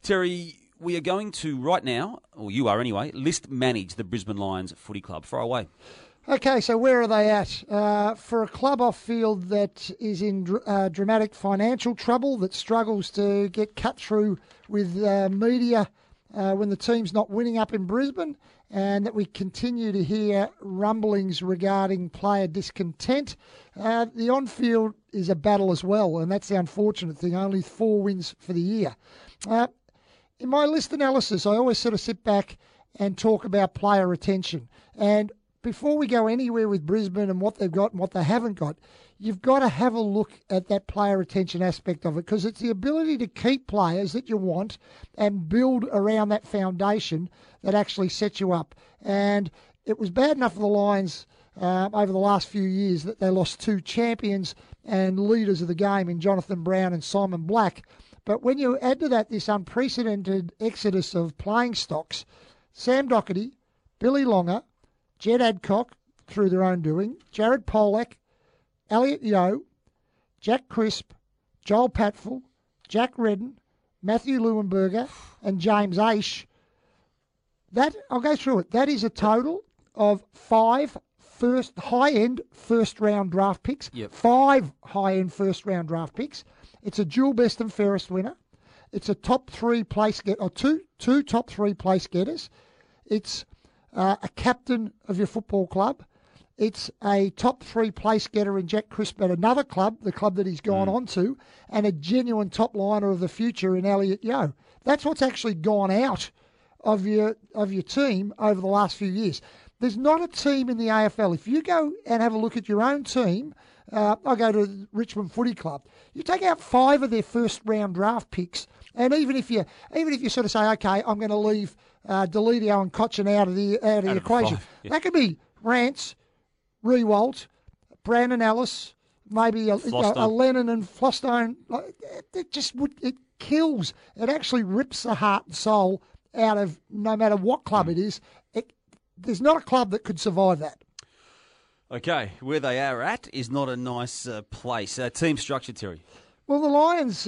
Terry, we are going to right now, or you are anyway, list manage the Brisbane Lions Footy Club. Far away. Okay, so where are they at? For a club off field that is in dramatic financial trouble, that struggles to get cut through with media when the team's not winning up in Brisbane, and that we continue to hear rumblings regarding player discontent, the on-field is a battle as well, and that's the unfortunate thing, only 4 wins for the year. In my list analysis, I always sort of sit back and talk about player retention, and before we go anywhere with Brisbane and what they've got and what they haven't got, you've got to have a look at that player retention aspect of it, because it's the ability to keep players that you want and build around that foundation that actually sets you up. And it was bad enough for the Lions over the last few years that they lost 2 champions and leaders of the game in Jonathan Brown and Simon Black. But when you add to that this unprecedented exodus of playing stocks, Sam Docherty, Billy Longer, Jed Adcock, through their own doing, Jared Polak, Elliot Yeo, Jack Crisp, Joel Patfull, Jack Redden, Matthew Leuenberger, and James Aish. That, I'll go through it. That is a total of 5 high-end first-round draft picks. Yep. 5 high-end first-round draft picks. It's a dual best and fairest winner. It's a top 3 place get, or two top 3 place getters. It's a captain of your football club. It's a top 3 place getter in Jack Crisp at another club, the club that he's gone on to, and a genuine top liner of the future in Elliot Yeo. That's what's actually gone out of your team over the last few years. There's not a team in the AFL. If you go and have a look at your own team, I go to Richmond Footy Club. You take out 5 of their first round draft picks, and even if you sort of say, okay, I'm going to leave Deledio and Cochin out of the equation, 5, yeah. that could be Rance, Rewalt, Brandon Ellis, maybe a Lennon and Flostone. It kills. It actually rips the heart and soul out of no matter what club it is. There's not a club that could survive that. Okay, where they are at is not a nice place. Team structure, Terry. Well, the Lions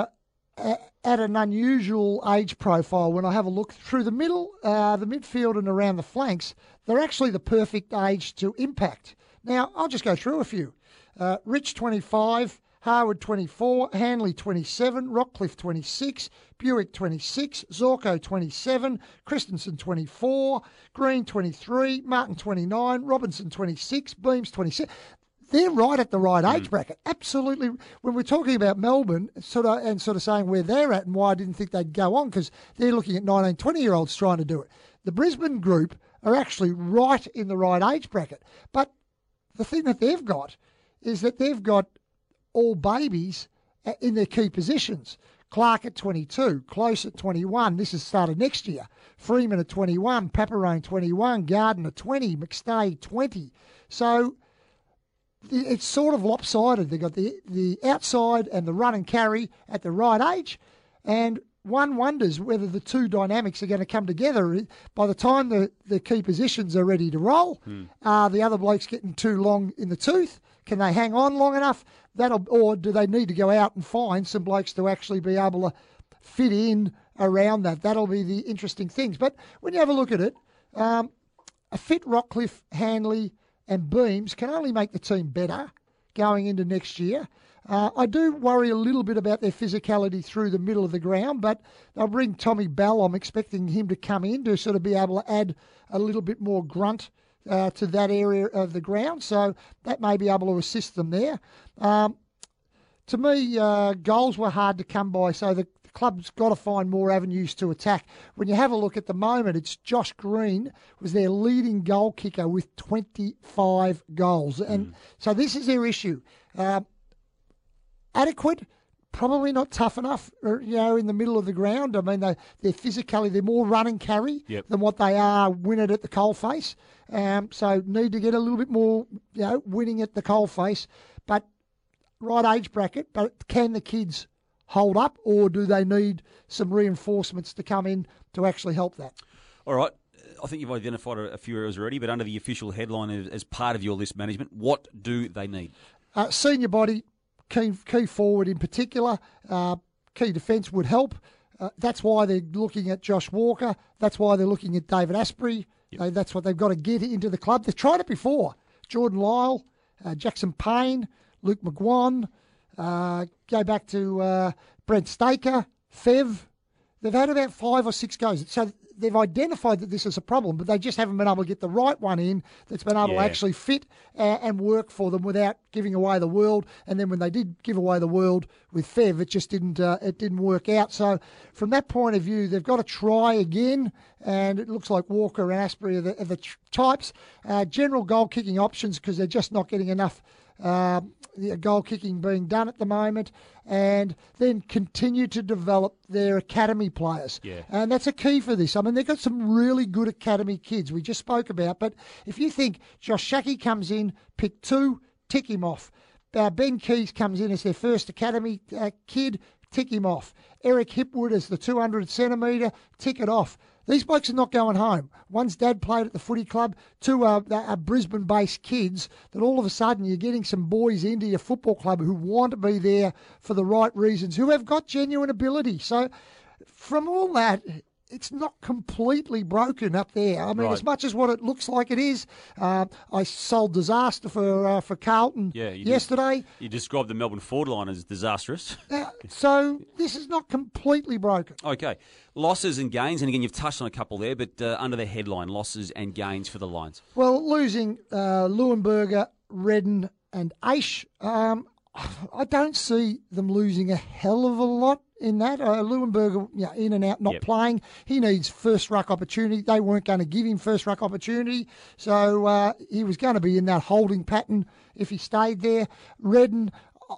at an unusual age profile. When I have a look through the middle, the midfield and around the flanks, they're actually the perfect age to impact. Now, I'll just go through a few. Rich, 25, Harwood, 24, Hanley, 27, Rockcliffe, 26, Buick, 26, Zorko, 27, Christensen, 24, Green, 23, Martin, 29, Robinson, 26, Beams, 26. They're right at the right age bracket. Absolutely. When we're talking about Melbourne, sort of saying where they're at and why I didn't think they'd go on, because they're looking at 19, 20-year-olds trying to do it. The Brisbane group are actually right in the right age bracket. But the thing that they've got is that they've got all babies in their key positions. Clark at 22, Close at 21. This is started next year. Freeman at 21, Paparone 21, Gardner 20, McStay 20. So it's sort of lopsided. They've got the outside and the run and carry at the right age, and one wonders whether the two dynamics are going to come together. By the time the key positions are ready to roll, are the other blokes getting too long in the tooth? Can they hang on long enough? Or do they need to go out and find some blokes to actually be able to fit in around that? That'll be the interesting things. But when you have a look at it, a fit Rockcliffe, Hanley and Beams can only make the team better going into next year. I do worry a little bit about their physicality through the middle of the ground, but they'll bring Tommy Bell. I'm expecting him to come in to sort of be able to add a little bit more grunt to that area of the ground, so that may be able to assist them there. To me, goals were hard to come by, so the club's got to find more avenues to attack. When you have a look at the moment, it's Josh Green was their leading goal kicker with 25 goals. And so this is their issue. Adequate, probably not tough enough, in the middle of the ground. I mean, they're physically, they're more run and carry than what they are win it at the coalface. So need to get a little bit more, winning at the coalface. But right age bracket, but can the kids hold up, or do they need some reinforcements to come in to actually help that? All right. I think you've identified a few areas already, but under the official headline as part of your list management, what do they need? Senior body, key forward in particular, key defence would help. That's why they're looking at Josh Walker. That's why they're looking at David Asprey. Yep. That's what they've got to get into the club. They've tried it before. Jordan Lyle, Jackson Payne, Luke McGuan, go back to Brent Staker, Fev. They've had about 5 or 6 goes. So they've identified that this is a problem, but they just haven't been able to get the right one in that's been able to actually fit and work for them without giving away the world. And then when they did give away the world with Fev, it just didn't work out. So from that point of view, they've got to try again. And it looks like Walker and Asprey are the types. General goal kicking options because they're just not getting enough goal kicking being done at the moment, and then continue to develop their academy players. Yeah. And that's a key for this. I mean, they've got some really good academy kids we just spoke about, but if you think Josh Schache comes in, pick 2, tick him off. Ben Keys comes in as their first academy kid, tick him off. Eric Hipwood as the 200 centimetre, tick it off. These blokes are not going home. One's dad played at the footy club, 2 are Brisbane-based kids, that all of a sudden you're getting some boys into your football club who want to be there for the right reasons, who have got genuine ability. So from all that, it's not completely broken up there. I mean, as much as what it looks like it is, I sold disaster for Carlton yesterday. You described the Melbourne forward line as disastrous. So this is not completely broken. Okay. Losses and gains, and again, you've touched on a couple there, but under the headline, losses and gains for the Lions. Well, losing Leuenberger, Redden and Aish, I don't see them losing a hell of a lot in that. Leuenberger, in and out, not playing. He needs first ruck opportunity. They weren't going to give him first ruck opportunity, so he was going to be in that holding pattern if he stayed there. Redden,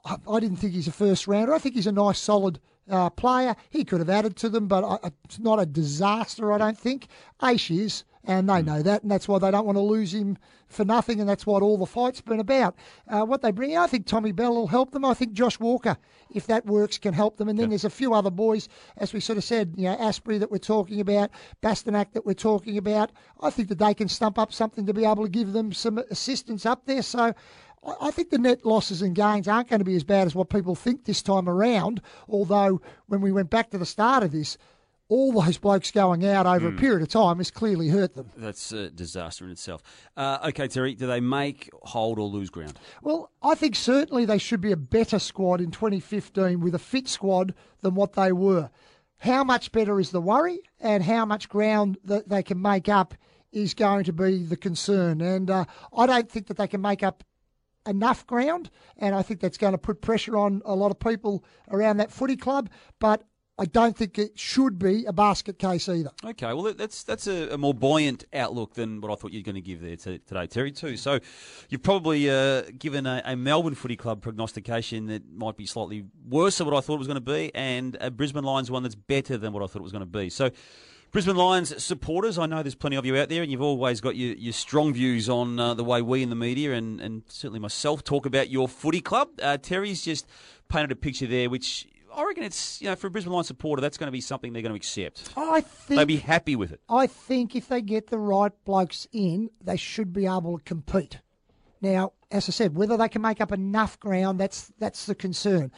I didn't think he's a first rounder. I think he's a nice, solid player. He could have added to them, but it's not a disaster, I don't think. Aish is, and they know that, and that's why they don't want to lose him for nothing, and that's what all the fight's been about. What they bring, I think Tommy Bell will help them. I think Josh Walker, if that works, can help them. And then there's a few other boys, as we sort of said, Asprey that we're talking about, Bastanak that we're talking about. I think that they can stump up something to be able to give them some assistance up there. So I think the net losses and gains aren't going to be as bad as what people think this time around, although when we went back to the start of this, all those blokes going out over a period of time has clearly hurt them. That's a disaster in itself. Okay, Terry, do they make, hold or lose ground? Well, I think certainly they should be a better squad in 2015 with a fit squad than what they were. How much better is the worry, and how much ground that they can make up is going to be the concern. And I don't think that they can make up enough ground, and I think that's going to put pressure on a lot of people around that footy club, but I don't think it should be a basket case either. Okay, well, that's a more buoyant outlook than what I thought you were going to give there today, Terry, too. So you've probably given a Melbourne Footy Club prognostication that might be slightly worse than what I thought it was going to be, and a Brisbane Lions one that's better than what I thought it was going to be. So Brisbane Lions supporters, I know there's plenty of you out there, and you've always got your strong views on the way we in the media and certainly myself talk about your footy club. Terry's just painted a picture there, which I reckon it's, for a Brisbane Lions supporter, that's going to be something they're going to accept. I think they'll be happy with it. I think if they get the right blokes in, they should be able to compete. Now, as I said, whether they can make up enough ground, that's the concern.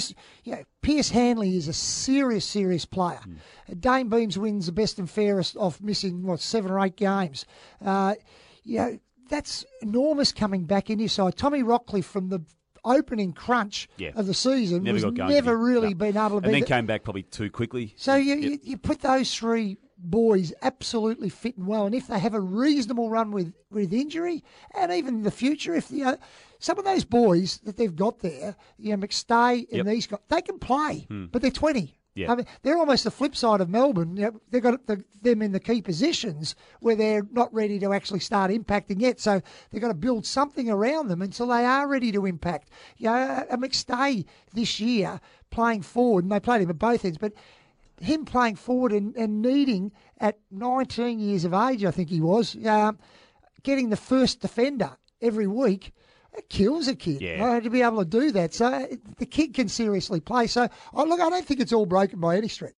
Pierce Hanley is a serious player. Dane Beams wins the best and fairest of missing, 7 or 8 games. That's enormous coming back in his side. Tommy Rockcliffe from the opening crunch of the season never really been able to be. And then came back probably too quickly. So you put those 3 boys absolutely fit and well, and if they have a reasonable run with injury, and even in the future, if some of those boys that they've got there, McStay and these guys, they can play, but they're 20. Yeah. I mean, they're almost the flip side of Melbourne. They've got them in the key positions where they're not ready to actually start impacting yet. So they've got to build something around them until they are ready to impact. A McStay this year playing forward, and they played him at both ends, but him playing forward and needing at 19 years of age, I think he was, getting the first defender every week. It kills a kid to be able to do that. So the kid can seriously play. So, I don't think it's all broken by any stretch.